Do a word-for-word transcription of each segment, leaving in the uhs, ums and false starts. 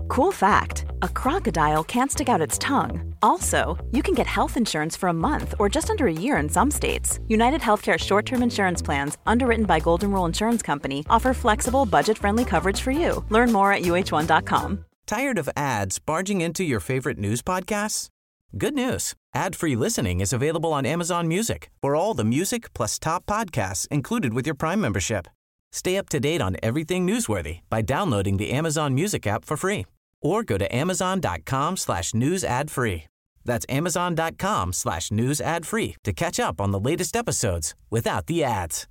Cool fact, a crocodile can't stick out its tongue. Also, you can get health insurance for a month or just under a year in some states. United Healthcare short-term insurance plans, underwritten by Golden Rule Insurance Company, offer flexible, budget-friendly coverage for you. Learn more at U H one dot com. Tired of ads barging into your favorite news podcasts? Good news. Ad-free listening is available on Amazon Music for all the music plus top podcasts included with your Prime membership. Stay up to date on everything newsworthy by downloading the Amazon Music app for free or go to amazon.com slash news ad free. That's amazon.com slash news ad free to catch up on the latest episodes without the ads.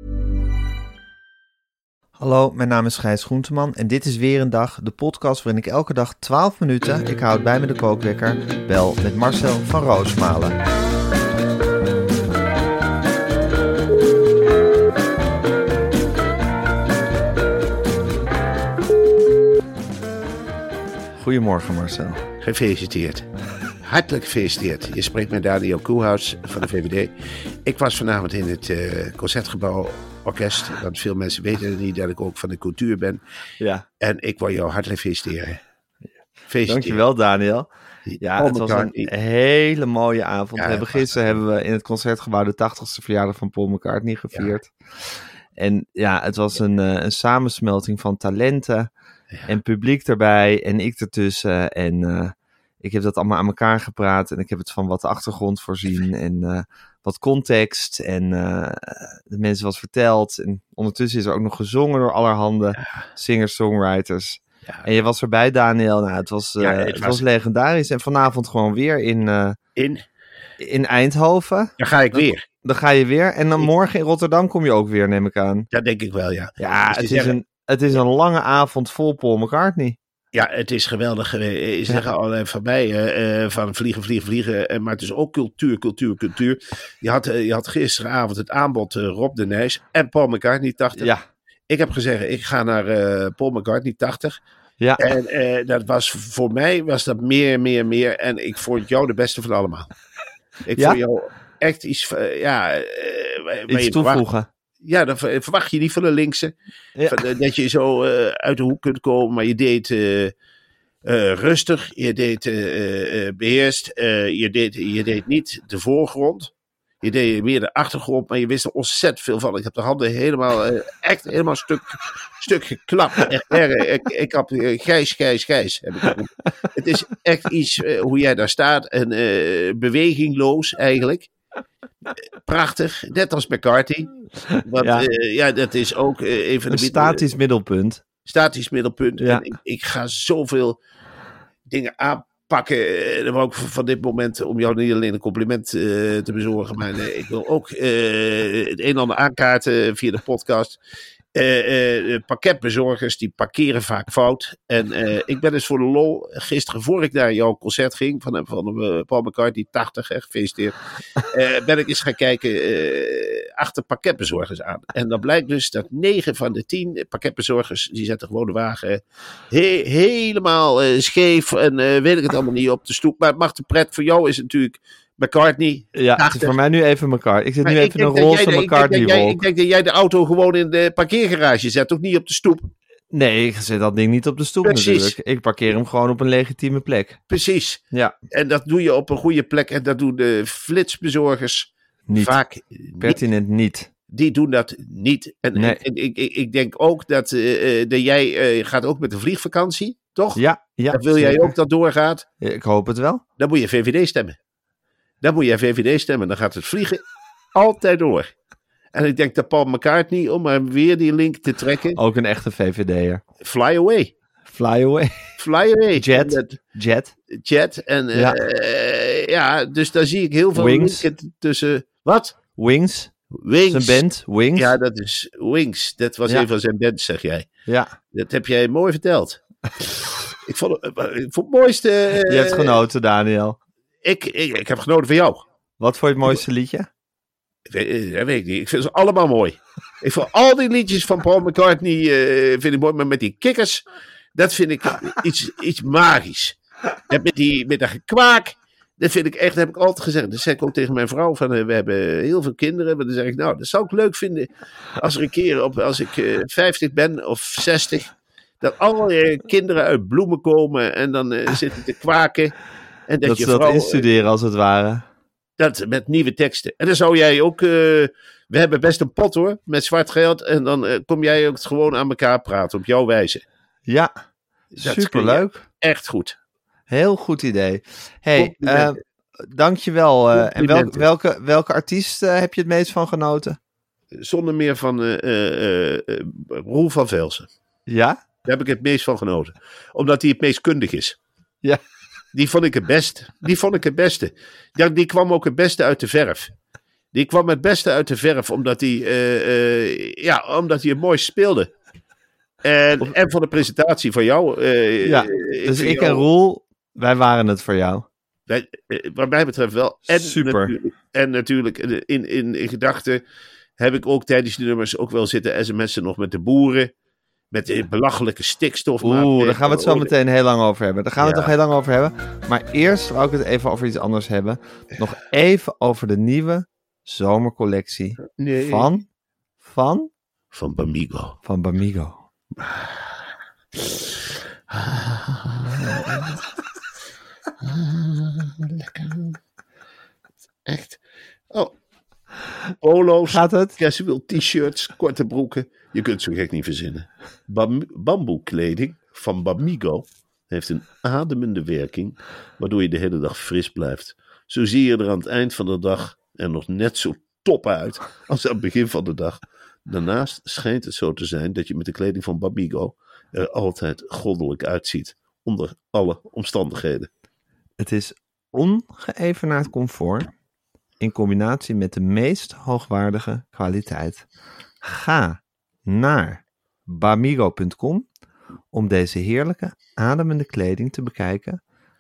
Hallo, mijn naam is Gijs Groenteman en dit is weer een dag, de podcast waarin ik elke dag twaalf minuten, ik houd bij me de kookwekker, bel met Marcel van Roosmalen. Goedemorgen Marcel. Gefeliciteerd. Hartelijk gefeliciteerd. Je spreekt met Daniel Koelhuis van de V V D. Ik was vanavond in het uh, Concertgebouw Orkest. Want veel mensen weten niet dat ik ook van de cultuur ben. Ja. En ik wil jou hartelijk feliciteren. Feliciteer. Dankjewel Daniel. Ja, oh, het was een niet. hele mooie avond. Ja, we hebben gisteren hebben we in het Concertgebouw de tachtigste verjaardag van Paul McCartney gevierd. Ja. En ja, het was een, uh, een samensmelting van talenten. Ja. En publiek erbij en ik ertussen. En uh, ik heb dat allemaal aan elkaar gepraat. En ik heb het van wat achtergrond voorzien. En uh, wat context. En uh, de mensen wat verteld. En ondertussen is er ook nog gezongen door allerhande ja. singer-songwriters. Ja. En je was erbij, Daniel. Nou, het was, uh, ja, het, het was... was legendarisch. En vanavond gewoon weer in, uh, in? in Eindhoven. Daar ga ik dan, weer. Dan ga je weer. En dan ik... morgen in Rotterdam kom je ook weer, neem ik aan. Dat denk ik wel, ja. Ja, dus het is zeggen... een... Het is een lange avond vol Paul McCartney. Ja, het is geweldig geweest. Ze zeggen al van mij, uh, van vliegen, vliegen, vliegen. Maar het is ook cultuur, cultuur, cultuur. Je had, uh, je had gisteravond het aanbod uh, Rob de Nijs en Paul McCartney tachtig. Ja. Ik heb gezegd, ik ga naar uh, Paul McCartney tachtig. Ja. En uh, dat was voor mij was dat meer, meer, meer. En ik vond jou de beste van allemaal. Ik ja? vond jou echt iets, uh, ja... Uh, iets toevoegen. Verwacht. Ja, dan verwacht je niet van de linkse. Ja. Van, dat je zo uh, uit de hoek kunt komen. Maar je deed uh, uh, rustig. Je deed uh, uh, beheerst. Uh, je, deed, je deed niet de voorgrond. Je deed meer de achtergrond. Maar je wist er ontzettend veel van. Ik heb de handen helemaal, uh, echt helemaal stuk, stuk geklapt. Echt, uh, ik, ik heb uh, gijs, gijs, gijs. Heb ik het is echt iets uh, hoe jij daar staat. En uh, bewegingloos eigenlijk. Prachtig, net als McCartney. Want ja, uh, ja dat is ook uh, even een statisch uh, middelpunt. Statisch middelpunt. Ja. En ik, ik ga zoveel dingen aanpakken. Uh, ook van dit moment om jou niet alleen een compliment uh, te bezorgen, maar uh, ik wil ook uh, het een en ander aankaarten via de podcast. Uh, uh, pakketbezorgers die parkeren vaak fout. En uh, ik ben dus voor de lol gisteren, voor ik naar jouw concert ging, van, van uh, Paul McCartney, tachtig, hè, gefeliciteerd, uh, ben ik eens gaan kijken uh, achter pakketbezorgers aan. En dan blijkt dus dat negen van de tien pakketbezorgers, die zetten gewoon de wagen he- helemaal uh, scheef en uh, weet ik het allemaal niet op de stoep. Maar het mag de pret voor jou is natuurlijk McCartney. Ja, het is voor mij nu even McCartney. Ik zit maar nu even een roze McCartney-wolk. Ik denk dat jij de auto gewoon in de parkeergarage zet, ook niet op de stoep. Nee, ik zet dat ding niet op de stoep Precies. natuurlijk. Ik parkeer hem gewoon op een legitieme plek. Precies. Ja. En dat doe je op een goede plek. En dat doen de flitsbezorgers niet. vaak Pertinent niet. niet. Die doen dat niet. En, nee. en, en ik, ik, ik denk ook dat, uh, dat jij uh, gaat ook met de vliegvakantie, toch? Ja. ja dat wil zeker. Jij ook dat doorgaat? Ja, ik hoop het wel. Dan moet je V V D stemmen. Dan moet je V V D stemmen. Dan gaat het vliegen altijd door. En ik denk dat Paul McCartney, om maar weer die link te trekken. Ook een echte V V D'er. Fly away. Fly away. Fly away. Jet. Dat, jet. Jet. En ja. Uh, ja, dus daar zie ik heel veel Wings. linken tussen. Wat? Wings. Wings. Zijn band, Wings. Ja, dat is Wings. Dat was ja. een van zijn bands, zeg jij. Ja. Dat heb jij mooi verteld. ik, vond, ik vond het mooiste... Uh, Je hebt genoten, Daniel. Ik, ik, ik heb genoten van jou. Wat vond je het mooiste liedje? Dat weet, weet ik niet. Ik vind ze allemaal mooi. Ik vond al die liedjes van Paul McCartney uh, vind ik mooi. Maar met die kikkers, dat vind ik iets, iets magisch. En met, die, met dat gekwaak, dat vind ik echt, dat heb ik altijd gezegd. Dat zeg ik ook tegen mijn vrouw. Van, uh, we hebben heel veel kinderen. Maar dan zeg ik, nou, dat zou ik leuk vinden. Als er een keer, op, als ik uh, vijftig ben of zestig... dat allerlei kinderen uit bloemen komen en dan uh, zitten te kwaken. En dat, dat je ze dat vrouw, instuderen als het ware. Dat met nieuwe teksten. En dan zou jij ook... Uh, we hebben best een pot hoor, met zwart geld. En dan uh, kom jij ook gewoon aan elkaar praten op jouw wijze. Ja, superleuk. Echt goed. Heel goed idee. Hey, uh, dankjewel. Uh, en welke, welke, welke artiest uh, heb je het meest van genoten? Zonder meer van uh, uh, uh, Roel van Velsen. Ja? Daar heb ik het meest van genoten. Omdat hij het meest kundig is. Ja. Die vond ik het best. Die vond ik het beste. Ja, die kwam ook het beste uit de verf. Die kwam het beste uit de verf omdat hij, uh, uh, ja, omdat hij het mooi speelde. En, of... en van de presentatie van jou. Uh, ja, dus ik jou... en Roel, wij waren het voor jou. Wij, uh, wat mij betreft wel. En super. Natuurlijk, en natuurlijk in, in, in gedachten heb ik ook tijdens die nummers ook wel zitten sms'en nog met de boeren. Met de belachelijke stikstof. Oeh, daar gaan we het zo meteen heel lang over hebben. Daar gaan we ja. het nog heel lang over hebben. Maar eerst wou ik het even over iets anders hebben. Nog even over de nieuwe zomercollectie. Nee. Van? Van? Van Bamigo. Van Bamigo. Lekker. Echt. Oh. Polo's, gaat het? Casual t-shirts, korte broeken. Je kunt het zo gek niet verzinnen. Bam- bamboekleding van Bamigo heeft een ademende werking, waardoor je de hele dag fris blijft. Zo zie je er aan het eind van de dag er nog net zo top uit als aan het begin van de dag. Daarnaast schijnt het zo te zijn dat je met de kleding van Bamigo er altijd goddelijk uitziet, onder alle omstandigheden. Het is ongeëvenaard comfort in combinatie met de meest hoogwaardige kwaliteit. Ga naar bamigo punt com om deze heerlijke, ademende kleding te bekijken.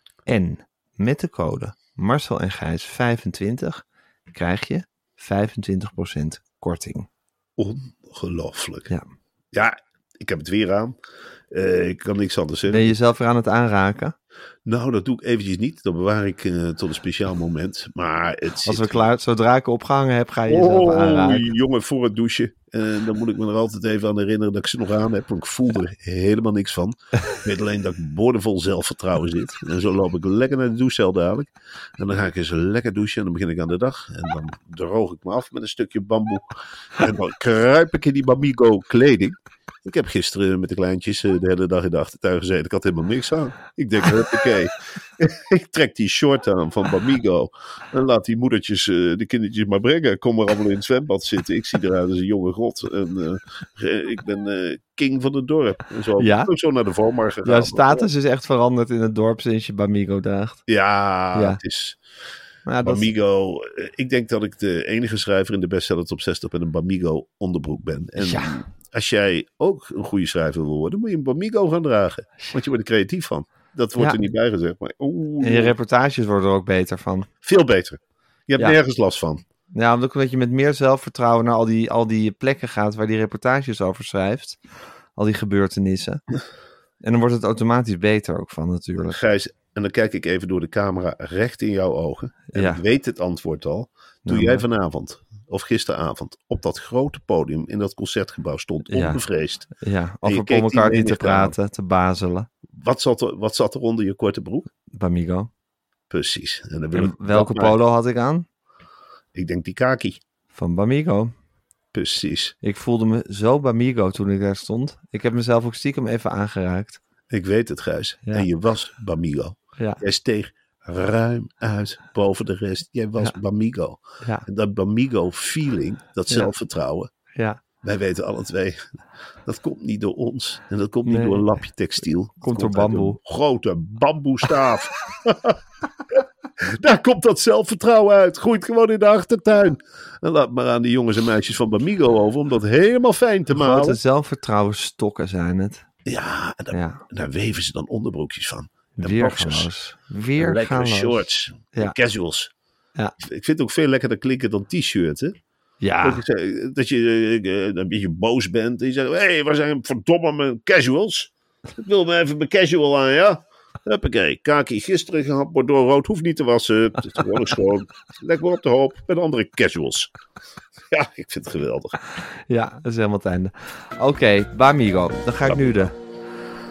En met de code Marcel en Gijs vijfentwintig krijg je vijfentwintig procent korting. Ongelooflijk. Ja. Ja, ik heb het weer aan. Uh, ik kan niks anders zeggen. Ben je jezelf weer aan het aanraken? Nou, dat doe ik eventjes niet. Dat bewaar ik uh, tot een speciaal moment. Maar het Als zit... we klaar, zodra ik opgehangen heb, ga je jezelf oh, aanraken. Jongen, voor het douchen. Uh, dan moet ik me er altijd even aan herinneren dat ik ze nog aan heb. Want ik voel er helemaal niks van. Ik weet alleen dat ik boordevol zelfvertrouwen zit. En zo loop ik lekker naar de douchecel dadelijk. En dan ga ik eens lekker douchen. En dan begin ik aan de dag. En dan droog ik me af met een stukje bamboe. En dan kruip ik in die Bamigo kleding. Ik heb gisteren met de kleintjes de hele dag in de achtertuin gezeten. Ik had helemaal niks aan. Ik denk, huppakee. Ik trek die short aan van Bamigo. En laat die moedertjes de kindertjes maar brengen. Kom maar allemaal in het zwembad zitten. Ik zie eruit als een jonge god. En uh, ik ben uh, king van het dorp. En zo ja? ook zo naar de Volmar gegaan. Jouw status is echt veranderd in het dorp sinds je Bamigo draagt. Ja, ja. het is... Ja, Bamigo, is... ik denk dat ik de enige schrijver in de bestseller top zestig met een Bamigo onderbroek ben. En ja. als jij ook een goede schrijver wil worden, moet je een Bamigo gaan dragen. Want je wordt er creatief van. Dat wordt ja. er niet bij gezegd. Maar, oeh, en je reportages worden er ook beter van. Veel beter. Je hebt ja. nergens last van. Ja, omdat je met meer zelfvertrouwen naar al die, al die plekken gaat waar die reportages over schrijft. Al die gebeurtenissen. En dan wordt het automatisch beter ook van natuurlijk. Gijs, en dan kijk ik even door de camera recht in jouw ogen. En ja. ik weet het antwoord al. Toen ja, jij vanavond, of gisteravond, op dat grote podium in dat concertgebouw stond, ja. onbevreesd. Ja, over Paul McCartney te praten, aan. te bazelen. Wat zat, er, wat zat er onder je korte broek? Bamigo. Precies. En, dan wil en welke polo had ik aan? Ik denk die kaki. Van Bamigo. Precies. Ik voelde me zo Bamigo toen ik daar stond. Ik heb mezelf ook stiekem even aangeraakt. Ik weet het, Gijs. Ja. En je was Bamigo. Ja. Jij steeg ruim uit boven de rest. Jij was ja. Bamigo. Ja. En dat Bamigo feeling, dat ja. zelfvertrouwen. Ja. Wij weten alle twee, dat komt niet door ons. En dat komt niet nee. door een lapje textiel. Komt, komt door bamboe. Een grote bamboestaaf. Daar komt dat zelfvertrouwen uit. Groeit gewoon in de achtertuin. En laat maar aan die jongens en meisjes van Bamigo over om dat helemaal fijn te malen. Grote zelfvertrouwen stokken zijn het. Ja, en daar, ja. daar weven ze dan onderbroekjes van. Weergaloos. Weergaloos. Lekkere shorts. Ja. Casuals. Ja. Ik vind het ook veel lekkerder klinken dan t-shirt, hè? Ja. Dat je, dat je uh, een beetje boos bent. En je zegt, hé, hey, waar zijn verdomme mijn casuals? Ik wil me even mijn casual aan, ja? Huppakee, kaki gisteren gehad, Bordeaux rood, hoeft niet te wassen. Het is gewoon schoon. Leg maar op de hoop met andere casuals. Ja, ik vind het geweldig. Ja, dat is helemaal het einde. Oké, okay, Bamigo. Dan ga ik nu de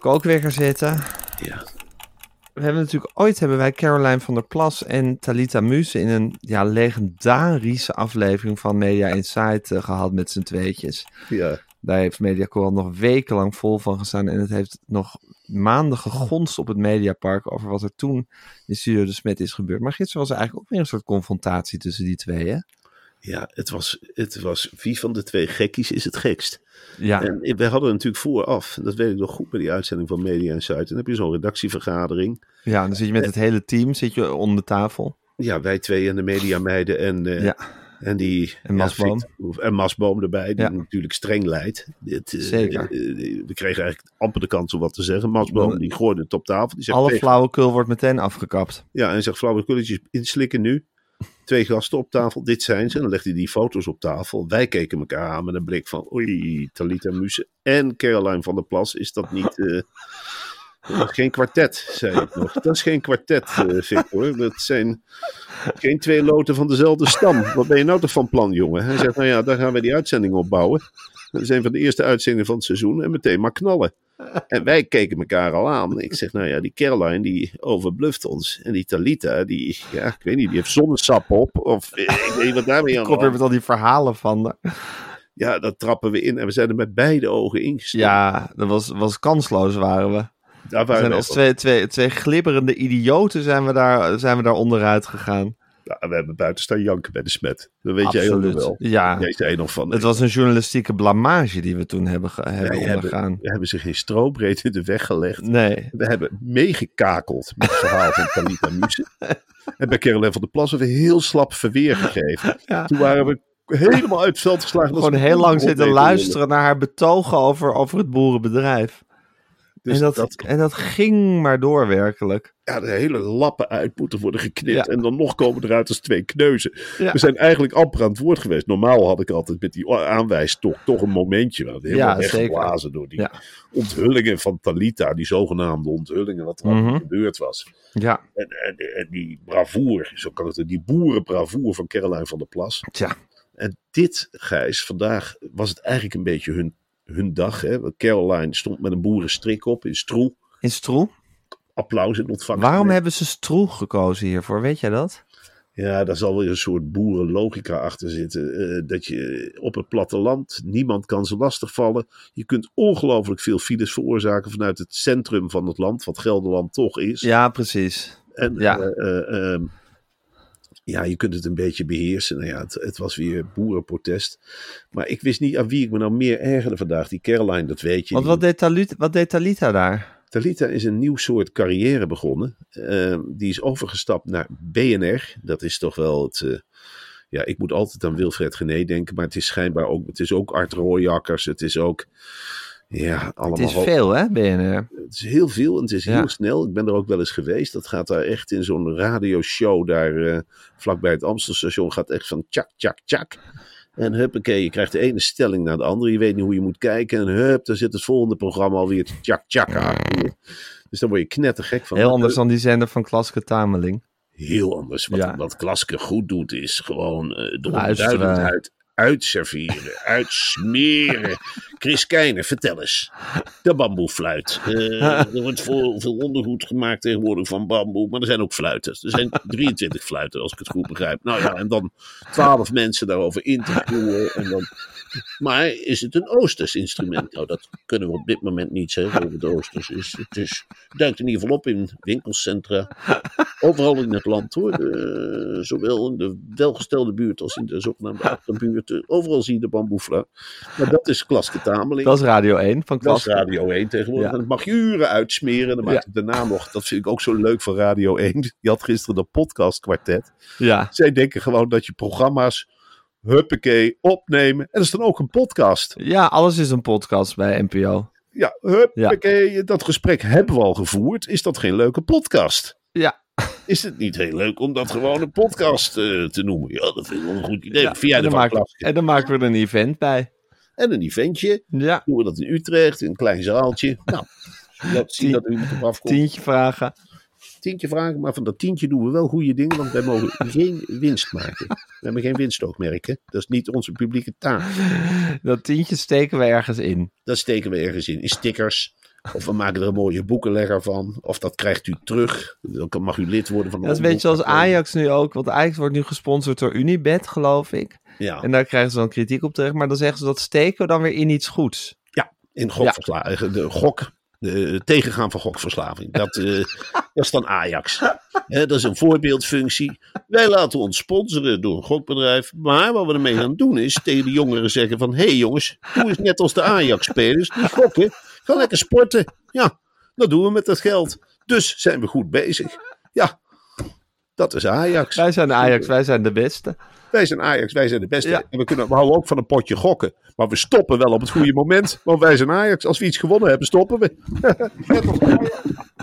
kookwekker zitten. Ja. We hebben natuurlijk ooit hebben wij Caroline van der Plas en Talita Muse in een ja, legendarische aflevering van Media Insight uh, gehad met z'n tweetjes. Ja. Daar heeft Mediacorp nog wekenlang vol van gestaan en het heeft nog maanden gegonst op het Mediapark over wat er toen in Studio De Smet is gebeurd. Maar gisteren was er eigenlijk ook weer een soort confrontatie tussen die twee, hè? Ja, het was, het was wie van de twee gekkies is het gekst. Ja. En wij hadden natuurlijk vooraf, dat weet ik nog goed bij die uitzending van Media Insight, en dan heb je zo'n redactievergadering. Ja, dan zit je met het hele team, zit je onder de tafel. Ja, wij twee en de mediameiden en, uh, ja. en die... En Masboom. Ja, en Masboom erbij, die ja. natuurlijk streng leidt. Dit, uh, Zeker. Uh, we kregen eigenlijk amper de kans om wat te zeggen. Masboom, die gooide het op tafel. Die zegt, alle tegen... flauwekul wordt meteen afgekapt. Ja, en hij zegt flauwekulletjes inslikken nu. Twee gasten op tafel, dit zijn ze. En dan legt hij die foto's op tafel. Wij keken elkaar aan met een blik van... Oei, Talita Muse en Caroline van der Plas. Is dat niet... Uh... Dat is geen kwartet, zei ik nog. Dat is geen kwartet, uh, Victor. Dat zijn geen twee loten van dezelfde stam. Wat ben je nou toch van plan, jongen? Hij zegt, nou ja, daar gaan we die uitzending op bouwen. Dat is een van de eerste uitzendingen van het seizoen. En meteen maar knallen. En wij keken elkaar al aan. Ik zeg, nou ja, die Caroline, die overbluft ons. En die Talita, die, ja, ik weet niet, die heeft zonnesap op. Of ik weet niet wat daarmee aan. Ik kom weer met al die verhalen van... Ja, dat trappen we in. En we zijn er met beide ogen ingestapt. Ja, dat was, was kansloos, waren we. Daar we zijn als twee, twee, twee glibberende idioten zijn we, daar, zijn we daar onderuit gegaan. Ja, we hebben buiten staan janken bij de Smet. Dat weet jij ook wel. Ja, jij zei nog van, het was een journalistieke blamage die we toen hebben, ge- hebben wij ondergaan. Hebben, we hebben zich geen strobreed in de weg gelegd. Nee. We hebben meegekakeld met het verhaal van Talita Muse. En bij Caroline van der Plas hebben we heel slap verweer gegeven. Ja. Toen waren we helemaal uit het veld geslagen. Gewoon heel lang zitten luisteren naar haar betogen over, over het boerenbedrijf. Dus en, dat, dat, en dat ging maar door, werkelijk. Ja, de hele lappen uit moeten worden geknipt. Ja. En dan nog komen eruit als twee kneuzen. Ja. We zijn eigenlijk amper aan het woord geweest. Normaal had ik altijd met die aanwijstok toch een momentje. We helemaal ja, weggeblazen door die ja. onthullingen van Talita. Die zogenaamde onthullingen, wat er mm-hmm. gebeurd was. Ja. En, en, en die bravoer, zo kan het, die boerenbravoer van Caroline van der Plas. Tja. En dit, Gijs, vandaag was het eigenlijk een beetje hun... hun dag. Hè. Caroline stond met een boerenstrik op in Stroe. In Stroe? Applaus in ontvangst. Waarom mee. hebben ze Stroe gekozen hiervoor? Weet jij dat? Ja, daar zal weer een soort boerenlogica achter zitten. Uh, dat je op het platteland, niemand kan ze lastigvallen. Je kunt ongelooflijk veel files veroorzaken vanuit het centrum van het land, wat Gelderland toch is. Ja, precies. En ja. Uh, uh, uh, Ja, je kunt het een beetje beheersen. Nou ja, het, het was weer boerenprotest. Maar ik wist niet aan wie ik me nou meer ergerde vandaag. Die Caroline, dat weet je. Want wat deed, Talita, wat deed Talita daar? Talita is een nieuw soort carrière begonnen. Uh, die is overgestapt naar B N R. Dat is toch wel het... Uh, ja, ik moet altijd aan Wilfred Genee denken. Maar het is schijnbaar ook... Het is ook Art Rooijakkers. Het is ook... Ja, allemaal. Het is veel, hè, B N R? Het is heel veel en het is heel ja. snel. Ik ben er ook wel eens geweest. Dat gaat daar echt in zo'n radioshow daar uh, vlakbij het Amstelstation. Gaat echt van tjak, tjak, tjak. En huppakee, je krijgt de ene stelling naar de andere. Je weet niet hoe je moet kijken. En hup, dan zit het volgende programma alweer te tjak, tjak aan. Dus dan word je knettergek van. Heel anders dan die zender van Klaske Tameling. Heel anders. Wat, ja. wat Klaske goed doet is gewoon uh, de Luisteren. onduidendheid uitserveren, uitsmeren. Chris Keijner, vertel eens. De bamboefluit. Uh, er wordt veel, veel ondergoed gemaakt tegenwoordig van bamboe, maar er zijn ook fluiten. Er zijn drieëntwintig fluiten, als ik het goed begrijp. Nou ja, en dan twaalf mensen daarover interviewen. En dan... Maar is het een Oosters instrument? Nou, dat kunnen we op dit moment niet zeggen of het Oosters is. Het is, duikt in ieder geval op in winkelcentra. Overal in het land hoor. De, zowel in de welgestelde buurt als in de zogenaamde achterbuurten. Overal zie je de bamboefluit. Maar dat is Klaske Tameling. Dat is Radio één van Klaske. Dat is Radio één tegenwoordig. Ja. En dat mag je uren uitsmeren. Dan maakt ja. het daarna nog, dat vind ik ook zo leuk van Radio één. Die had gisteren de podcast kwartet. Ja. Zij denken gewoon dat je programma's huppakee, opnemen. En dat is dan ook een podcast. Ja, alles is een podcast bij N P O. Ja, huppakee, ja. Dat gesprek hebben we al gevoerd. Is dat geen leuke podcast? Ja. Is het niet heel leuk om dat gewoon een podcast uh, te noemen? Ja, dat vind ik wel een goed idee. Ja, Via en, dan maken, en dan maken we er een event bij. En een eventje. Ja. Doen we dat in Utrecht, in een klein zaaltje. Nou, laat zien dat u met op afkomt. Tientje vragen. Tientje vragen, maar van dat tientje doen we wel goede dingen, want wij mogen geen winst maken. We hebben geen winstoogmerken. Dat is niet onze publieke taak. Dat tientje steken we ergens in. Dat steken we ergens in. In stickers, Of we maken er een mooie boekenlegger van. Of dat krijgt u terug. Dan mag u lid worden van... Dat is een beetje zoals Ajax nu ook. Want Ajax wordt nu gesponsord door Unibet, geloof ik. Ja. En daar krijgen ze dan kritiek op terug. Maar dan zeggen ze dat steken we dan weer in iets goeds. Ja, in gokverslaving. De gok... De tegengaan van gokverslaving. Dat, uh, dat is dan Ajax. He, dat is een voorbeeldfunctie. Wij laten ons sponsoren door een gokbedrijf. Maar wat we ermee gaan doen is tegen de jongeren zeggen van... Hé hey jongens, doe eens net als de Ajax-spelers. Die gokken. Ga lekker sporten. Ja, dat doen we met dat geld. Dus zijn we goed bezig. Ja, dat is Ajax. Wij zijn Ajax, wij zijn de beste. Wij zijn Ajax, wij zijn de beste. Ja. En we, kunnen, we houden ook van een potje gokken. Maar we stoppen wel op het goede moment. Want wij zijn Ajax. Als we iets gewonnen hebben, stoppen we. Net als Ajax.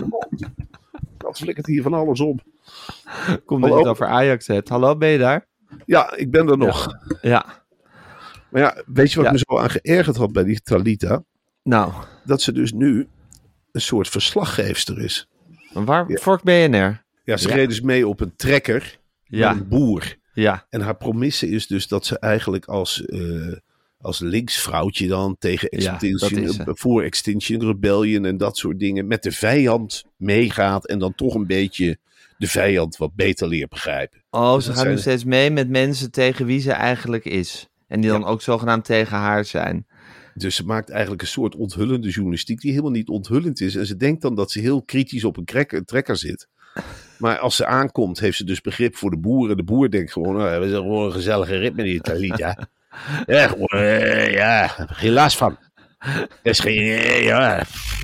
Dat flikkert hier van alles om. Kom dat je het over Ajax hebt. Hallo, ben je daar? Ja, ik ben er nog. Ja. ja. Maar ja, weet je wat ja. me zo aan geërgerd had bij die Talita? Nou. Dat ze dus nu een soort verslaggeefster is. Waar? Ja. Voor B N R? Ja, ze ja. reed dus mee op een trekker. Ja. Met een boer. Ja. En haar promisse is dus dat ze eigenlijk als, uh, als linksvrouwtje dan tegen Extinction, ja, voor Extinction Rebellion en dat soort dingen met de vijand meegaat en dan toch een beetje de vijand wat beter leert begrijpen. Oh, dus ze gaat zijn... nu steeds mee met mensen tegen wie ze eigenlijk is. En die dan ja. ook zogenaamd tegen haar zijn. Dus ze maakt eigenlijk een soort onthullende journalistiek die helemaal niet onthullend is. En ze denkt dan dat ze heel kritisch op een, krek, een trekker zit. Maar als ze aankomt, heeft ze dus begrip voor de boeren. De boer denkt gewoon, nou, we zijn gewoon een gezellige rit met die Talita. Ja, gewoon, uh, ja, geen last van. Dat is geen, uh, ja,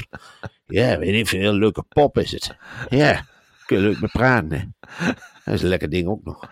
ja, weet ik, een heel leuke pop is het. Ja, kun je leuk mee praten, hè. Dat is een lekker ding ook nog.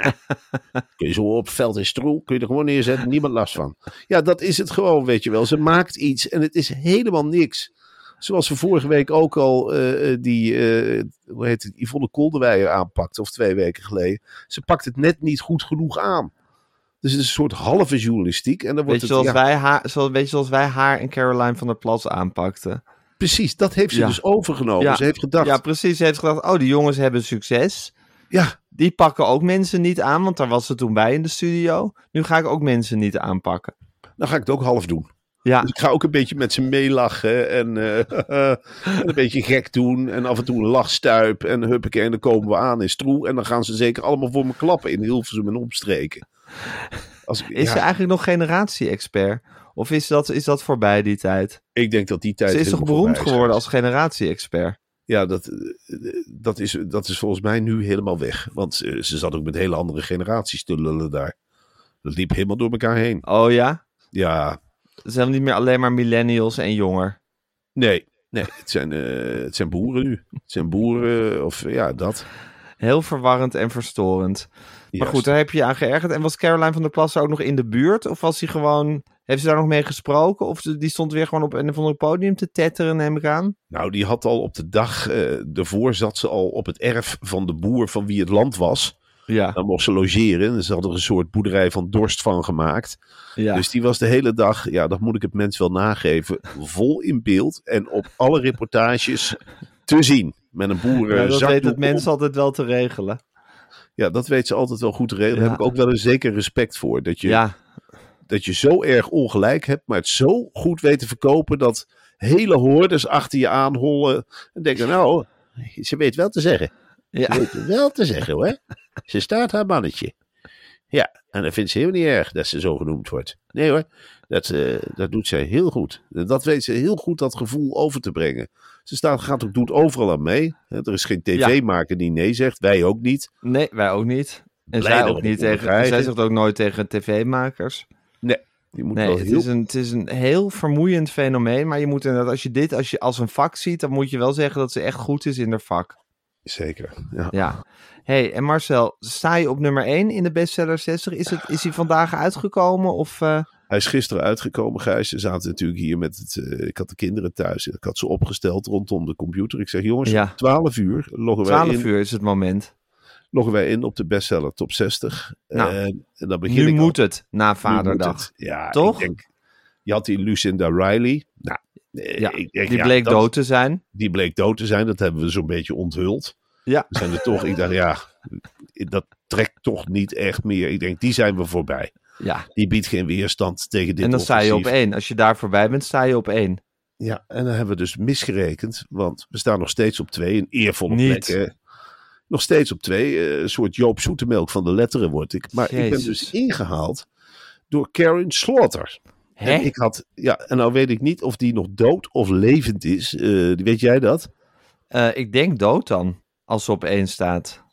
Kun je zo op veld en stroel, kun je er gewoon neerzetten, niemand last van. Ja, dat is het gewoon, weet je wel. Ze maakt iets en het is helemaal niks. Zoals we vorige week ook al uh, die, uh, hoe heet het, Yvonne Kolderweijer aanpakte, of twee weken geleden. Ze pakt het net niet goed genoeg aan. Dus het is een soort halve journalistiek. En dan wordt weet, je het, zoals ja, wij haar, zoals, weet je zoals wij haar en Caroline van der Plas aanpakten? Precies, dat heeft ze ja. dus overgenomen. Ja. Ze heeft gedacht... Ja, precies. Ze heeft gedacht, oh, die jongens hebben succes. Ja. Die pakken ook mensen niet aan, want daar was ze toen bij in de studio. Nu ga ik ook mensen niet aanpakken. Dan ga ik het ook half doen. Ja. Dus ik ga ook een beetje met ze meelachen en, uh, en een beetje gek doen. En af en toe een lachstuip en huppakee. En dan komen we aan in Stroe. En dan gaan ze zeker allemaal voor me klappen in Hilversum en omstreken. Als ik, is ja. ze eigenlijk nog generatie-expert? Of is dat, is dat voorbij die tijd? Ik denk dat die tijd... Ze is toch beroemd geworden als generatie-expert? Ja, dat, dat, is, dat is volgens mij nu helemaal weg. Want ze, ze zat ook met hele andere generaties te lullen daar. Dat liep helemaal door elkaar heen. Oh ja? Ja. Het zijn niet meer alleen maar millennials en jonger. Nee, nee het, zijn, uh, het zijn boeren nu. Het zijn boeren, of ja, dat. Heel verwarrend en verstorend. Maar goed, daar heb je je aan geërgerd. En was Caroline van der Plas ook nog in de buurt? Of was hij gewoon... Heeft ze daar nog mee gesproken? Of die stond weer gewoon op een of ander podium te tetteren, neem ik aan? Nou, die had al op de dag uh, ervoor zat ze al op het erf van de boer van wie het land was. Ja. Dan mocht ze logeren. En ze hadden er een soort boerderij van Dorst van gemaakt. Ja. Dus die was de hele dag, ja, dat moet ik het mens wel nageven, vol in beeld en op alle reportages te zien. Met een boeren. Ja, dat weet het mens altijd wel te regelen. Ja, dat weet ze altijd wel goed te regelen. Daar Ja. heb ik ook wel een zeker respect voor. Dat je, Ja. dat je zo erg ongelijk hebt, maar het zo goed weet te verkopen dat hele hoorders achter je aanhollen en denken, nou, ze weet wel te zeggen. Ja. Ze weet wel te zeggen, hoor. Ze staat haar mannetje. Ja, en dat vindt ze helemaal niet erg dat ze zo genoemd wordt. Nee hoor, dat, uh, dat doet zij heel goed. Dat weet ze heel goed, dat gevoel over te brengen. Ze staat, gaat ook, doet overal aan mee. Er is geen tv-maker die nee zegt, wij ook niet. Nee, wij ook niet. En Blij zij dat ook we niet het tegen. krijgen. Zij zegt ook nooit tegen tv-makers. Nee, die moet Nee, wel het, heel... is een, het is een heel vermoeiend fenomeen. Maar je moet inderdaad, als je dit als, je, als een vak ziet, dan moet je wel zeggen dat ze echt goed is in haar vak. Zeker, ja. Ja. Hey, en Marcel, sta je op nummer één in de bestseller zestig? Is, het, is hij vandaag uitgekomen? Of, uh... Hij is gisteren uitgekomen, Gijs. Ze zaten natuurlijk hier met het... Uh, ik had de kinderen thuis. Ik had ze opgesteld rondom de computer. Ik zeg, jongens, Ja. twaalf uur loggen wij in. twaalf uur is het moment. Loggen wij in op de bestseller top zestig. Nou, uh, en dan begin nu ik moet al. het, na Vaderdag. Het. Ja, toch? Ik denk, je had die Lucinda Riley. Nou, ja, ik denk, die ja, bleek dat, dood te zijn. Die bleek dood te zijn. Dat hebben we zo'n beetje onthuld. Ja. We zijn er toch, ik dacht, ja, dat trekt toch niet echt meer. Ik denk, die zijn we voorbij. Ja. Die biedt geen weerstand tegen dit En dan sta je op offensief. één. Als je daar voorbij bent, sta je op één. Ja, en dan hebben we dus misgerekend. Want we staan nog steeds op twee. Een eervolle Niet. plek. Hè. Nog steeds op twee. Uh, een soort Joop Zoetemelk van de letteren word ik. Maar Jezus. Ik ben dus ingehaald door Karen Slaughter. Hè? En ik had, ja, en nou weet ik niet of die nog dood of levend is. Uh, weet jij dat? Uh, ik denk dood dan, als ze op één staat.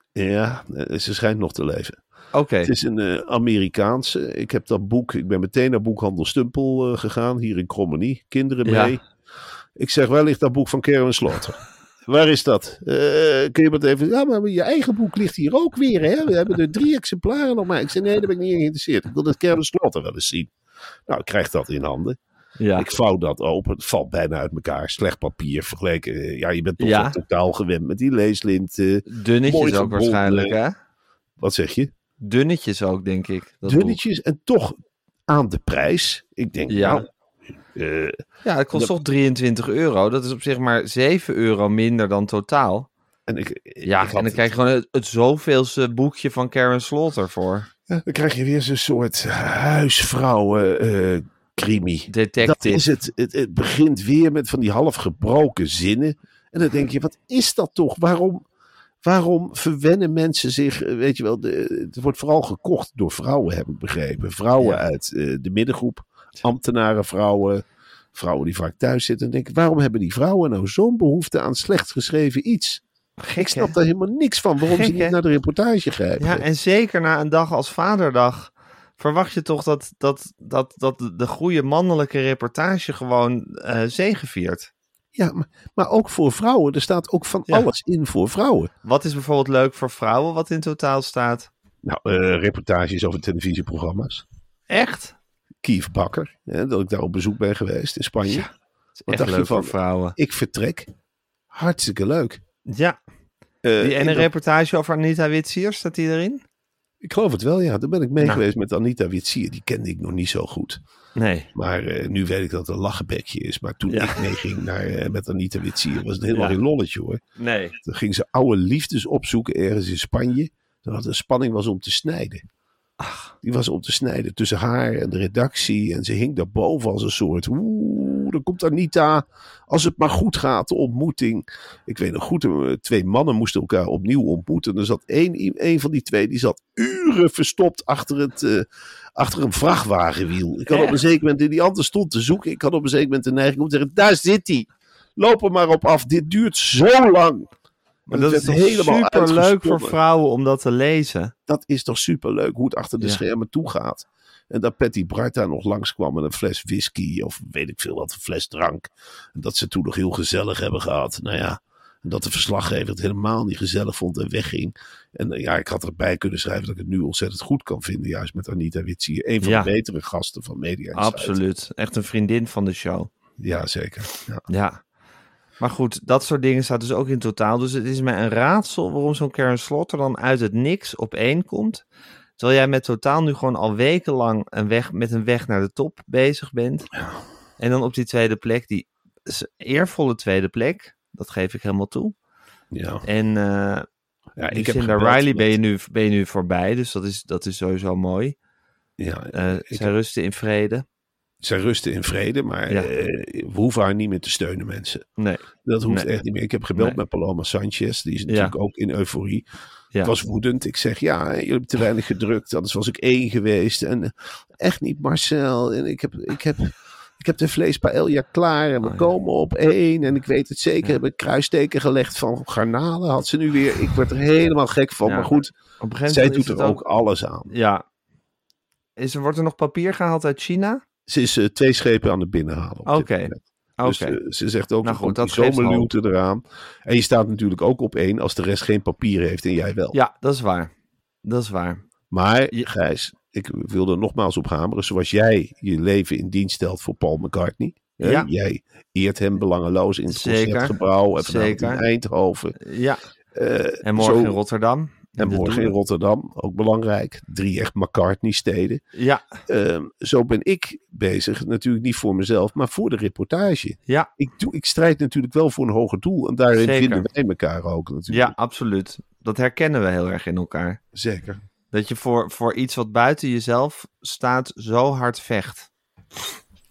Ja, ze schijnt nog te leven. Oké. Okay. Het is een uh, Amerikaanse. Ik heb dat boek, ik ben meteen naar boekhandel Stumpel uh, gegaan, hier in Krommenie. Kinderen mee. Ja. Ik zeg, waar ligt dat boek van Karen Slaughter? Waar is dat? Uh, kun je dat even... Ja, maar je eigen boek ligt hier ook weer, hè? We hebben er drie exemplaren nog maar. Ik zeg, nee, daar ben ik niet in geïnteresseerd. Ik wil dat Karen Slaughter wel eens zien. Nou, ik krijg dat in handen. Ja. Ik vouw dat open. Het valt bijna uit elkaar. Slecht papier vergeleken. Ja, je bent toch ja. totaal gewend met die leeslint. Uh, Dunnetjes ook waarschijnlijk, hè? Wat zeg je? Dunnetjes ook, denk ik. Dat Dunnetjes boek. En toch aan de prijs. Ik denk, ja. nou... Uh, ja, het kost dat... toch drieëntwintig euro. Dat is op zich maar zeven euro minder dan totaal. En, ik, ja, ik en dan krijg je gewoon het, het zoveelste boekje van Karen Slaughter voor. Ja, dan krijg je weer zo'n soort huisvrouwen... Uh, Crimi. Detective. Dat is het. Het, het begint weer met van die half gebroken zinnen. En dan denk je, wat is dat toch? Waarom, waarom verwennen mensen zich? Weet je wel, de, het wordt vooral gekocht door vrouwen, heb ik begrepen. Vrouwen ja. uit uh, de middengroep. Ambtenaren, vrouwen. Vrouwen die vaak thuis zitten. En denk ik, waarom hebben die vrouwen nou zo'n behoefte aan slecht geschreven iets? Gek, ik snap daar helemaal niks van. Waarom Gek, ze niet naar de reportage grijpen. Ja, en zeker na een dag als Vaderdag... verwacht je toch dat, dat, dat, dat de goede mannelijke reportage gewoon uh, zegeviert? Ja, maar, maar ook voor vrouwen. Er staat ook van ja. alles in voor vrouwen. Wat is bijvoorbeeld leuk voor vrouwen, wat in totaal staat? Nou, uh, reportages over televisieprogramma's. Echt? Kief Bakker, hè, dat ik daar op bezoek ben geweest in Spanje. Ja, wat echt leuk van, voor vrouwen. Ik vertrek. Hartstikke leuk. Ja. Uh, die, en een reportage over Anita Witsier, staat die erin? Ik geloof het wel, ja. Daar ben ik mee nou. geweest met Anita Witsier. Die kende ik nog niet zo goed. Nee. Maar uh, nu weet ik dat het een lachenbekje is. Maar toen ja. ik meeging naar, uh, met Anita Witsier, was het helemaal ja. geen lolletje, hoor. Nee. Toen ging ze oude liefdes opzoeken ergens in Spanje. Dat de spanning was om te snijden. Ach. Die was om te snijden tussen haar en de redactie. En ze hing daarboven als een soort... Oeh, dan komt Anita. Als het maar goed gaat, de ontmoeting. Ik weet nog goed, twee mannen moesten elkaar opnieuw ontmoeten. Er zat één, één van die twee, die zat uren verstopt achter, het, uh, achter een vrachtwagenwiel. Ik had op een zeker moment, die andere stond te zoeken. Ik had op een zeker moment de neiging om te zeggen, daar zit hij. Loop er maar op af, dit duurt zo lang. Maar dat is toch super leuk voor vrouwen om dat te lezen. Dat is toch super leuk hoe het achter de ja. schermen toe gaat. En dat Patty Bart daar nog langskwam met een fles whisky of weet ik veel wat, een fles drank. En dat ze toen nog heel gezellig hebben gehad. Nou ja, en dat de verslaggever het helemaal niet gezellig vond en wegging. En ja, ik had erbij kunnen schrijven dat ik het nu ontzettend goed kan vinden. Juist met Anita Witsier. Een van ja. de betere gasten van Media Insight. Absoluut. Echt een vriendin van de show. Ja, zeker. Ja. ja. Maar goed, dat soort dingen staat dus ook in totaal. Dus het is mij een raadsel waarom zo'n Karen Slaughter dan uit het niks op één komt. Terwijl jij met totaal nu gewoon al wekenlang een weg, met een weg naar de top bezig bent. Ja. En dan op die tweede plek, die eervolle tweede plek. Dat geef ik helemaal toe. Ja. En uh, ja, ik Lucinda Riley met... ben, je nu, ben je nu voorbij. Dus dat is, dat is sowieso mooi. Ja, uh, zij heb... rusten in vrede. Zij rusten in vrede, maar ja. uh, we hoeven haar niet meer te steunen, mensen. Nee. Dat hoeft nee. echt niet meer. Ik heb gebeld nee. met Paloma Sanchez, die is natuurlijk ja. ook in euforie. Ja. Ik was woedend. Ik zeg, ja, jullie hebben te weinig gedrukt. Anders was ik één geweest. En uh, echt niet, Marcel. En ik heb, ik heb, ik heb de vleespaella klaar. En we oh, komen ja. op één. En ik weet het zeker. Ja. Heb een kruisteken gelegd van garnalen. Had ze nu weer. Ik werd er helemaal gek van. Ja. Maar goed, op een zij doet er ook, ook alles aan. Ja. Is er, wordt er nog papier gehaald uit China? Ze is uh, twee schepen aan het binnenhalen. Oké. Okay. Dus okay. uh, ze zegt ook, nou goed, dat die zomerluwte eraan. En je staat natuurlijk ook op één als de rest geen papier heeft en jij wel. Ja, dat is waar. Dat is waar. Maar, Gijs, ik wil er nogmaals op hameren. Zoals jij je leven in dienst stelt voor Paul McCartney. Hè? Ja. Jij eert hem belangeloos in het Zeker. Concertgebouw. En vanavond in Eindhoven. Ja. Uh, en morgen zo... in Rotterdam. En morgen in Rotterdam, ook belangrijk. Drie echt McCartney-steden. Ja. Uh, zo ben ik bezig, natuurlijk niet voor mezelf, maar voor de reportage. Ja. Ik, doe, ik strijd natuurlijk wel voor een hoger doel. En daarin Zeker. vinden wij elkaar ook natuurlijk. Ja, absoluut. Dat herkennen we heel erg in elkaar. Zeker. Dat je voor, voor iets wat buiten jezelf staat zo hard vecht.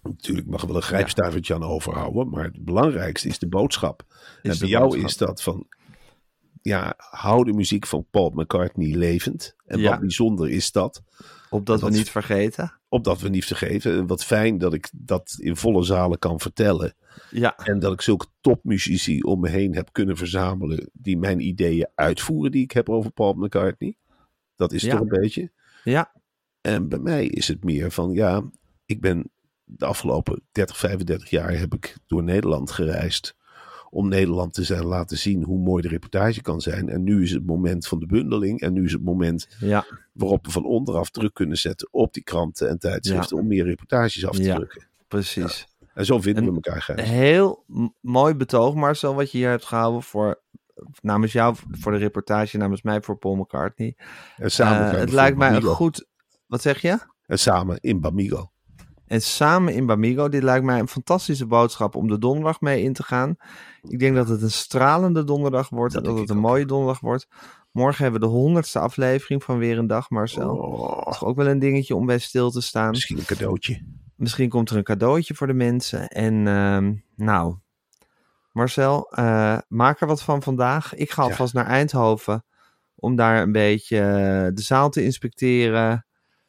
Natuurlijk mag er wel een grijpstuivertje aan overhouden, maar het belangrijkste is de boodschap. Is en bij de jou boodschap. is dat van, ja, hou de muziek van Paul McCartney levend. En Ja. wat bijzonder is dat. Opdat dat we niet vergeten. Opdat we niet vergeten. En wat fijn dat ik dat in volle zalen kan vertellen. Ja, En dat ik zulke topmuzici om me heen heb kunnen verzamelen die mijn ideeën uitvoeren die ik heb over Paul McCartney. Dat is Ja. toch een beetje. ja, En bij mij is het meer van, ja, ik ben de afgelopen dertig, vijfendertig jaar heb ik door Nederland gereisd. Om Nederland te zijn, laten zien hoe mooi de reportage kan zijn. En nu is het moment van de bundeling. En nu is het moment ja, waarop we van onderaf druk kunnen zetten op die kranten en tijdschriften. Om meer reportages af te Ja. drukken. precies. En zo vinden En- we elkaar, Gijs. Heel m- mooi betoog, Marcel, wat je hier hebt gehouden voor, namens jou, voor de reportage, namens mij voor Paul McCartney. En samen Eh, gaan we het voor lijkt mij een Bamigo. goed... Wat zeg je? En samen in Bamigo. En samen in Bamigo, dit lijkt mij een fantastische boodschap om de donderdag mee in te gaan. Ik denk dat het een stralende donderdag wordt Dat en dat denk het ik een ook. mooie donderdag wordt. Morgen hebben we de honderdste aflevering van Weer een Dag, Marcel. Oh, Dat is ook wel een dingetje om bij stil te staan. misschien een cadeautje. Misschien komt er een cadeautje voor de mensen. En ehm, nou, Marcel, eh, maak er wat van vandaag. Ik ga Ja. alvast naar Eindhoven om daar een beetje eh, de zaal te inspecteren.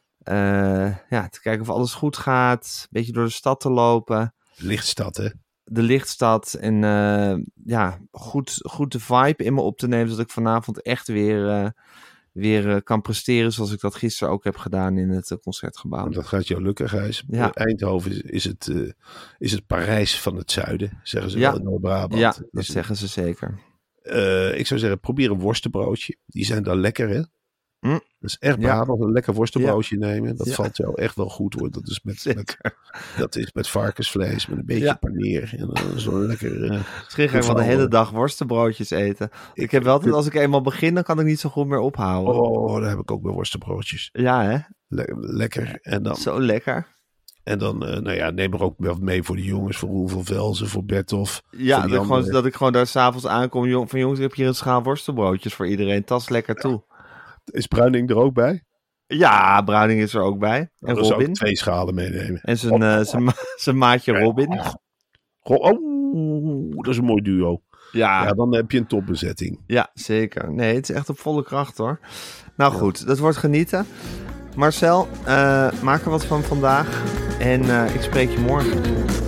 Eh, ja, te kijken of alles goed gaat. Een beetje door de stad te lopen. Lichtstad, hè? De lichtstad. En eh, ja, goed, goed de vibe in me op te nemen. Zodat ik vanavond echt weer, eh, weer eh, kan presteren. Zoals ik dat gisteren ook heb gedaan in het eh, Concertgebouw. Want dat gaat jou lukken, Gijs. Ja. Eindhoven is, is, het, eh, is het Parijs van het zuiden, zeggen ze Ja. wel in Noord-Brabant. Ja, Is dat het- zeggen ze zeker. Eh, ik zou zeggen, probeer een worstenbroodje. Die zijn daar lekker, hè? Hm. Dat is echt Ja. Brabant, een lekker worstenbroodje nemen. Dat Ja. valt jou echt wel goed, hoor. Dat is met, met, Zeker. dat is met varkensvlees, met een beetje Ja. paneer. En dan zo'n lekker... eh, Misschien ga ik wel de hele dag worstenbroodjes eten. Ik, heb wel altijd, als ik eenmaal begin, dan kan ik niet zo goed meer ophouden. Oh, daar heb ik ook weer worstenbroodjes. Ja, hè? Le- lekker. En dan, Zo lekker. en dan eh, nou ja, neem er ook wel mee voor de jongens. Voor Roel van Velzen, voor Bertolf. Ja, voor dat die ik, gewoon, anderen. dat ik gewoon daar s'avonds aankom. Jong, van jongens, ik heb hier een schaal worstenbroodjes voor iedereen. Tas lekker toe. Is Bruining er ook bij? Ja, Bruining is er ook bij. En Dan zou ik Robin. twee schalen meenemen. En zijn, eh, zijn, ma- zijn maatje Robin. Goh, oh, dat is een mooi duo. Ja, Ja, dan heb je een topbezetting. ja, zeker. Nee, het is echt op volle kracht hoor. Nou goed, dat wordt genieten. Marcel, eh, maak er wat van vandaag. En eh, ik spreek je morgen.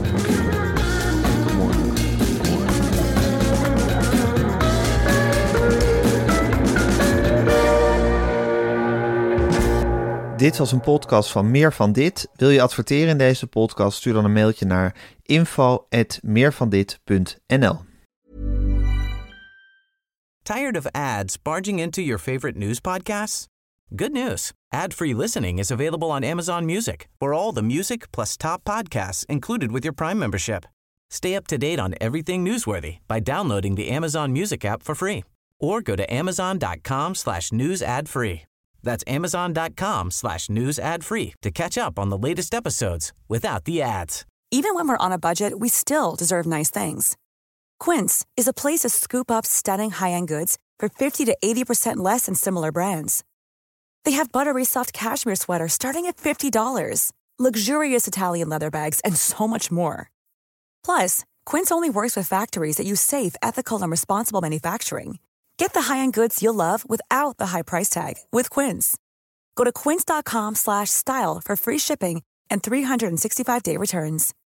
Tot morgen. Dit was een podcast van Meer van Dit. Wil je adverteren in deze podcast? Stuur dan een mailtje naar info at meervandit punt n l. Tired of ads barging into your favorite news podcasts? Good news. Ad-free listening is available on Amazon Music for all the music plus top podcasts included with your Prime membership. Stay up to date on everything newsworthy by downloading the Amazon Music app for free or go to amazon.com slash news ad free. That's amazon.com slash news ad free to catch up on the latest episodes without the ads. Even when we're on a budget, we still deserve nice things. Quince is a place to scoop up stunning high-end goods for fifty to eighty percent less than similar brands. They have buttery soft cashmere sweaters starting at fifty dollars, luxurious Italian leather bags, and so much more. Plus, Quince only works with factories that use safe, ethical, and responsible manufacturing. Get the high-end goods you'll love without the high price tag with Quince. Go to quince.com slash style for free shipping and three sixty-five day returns.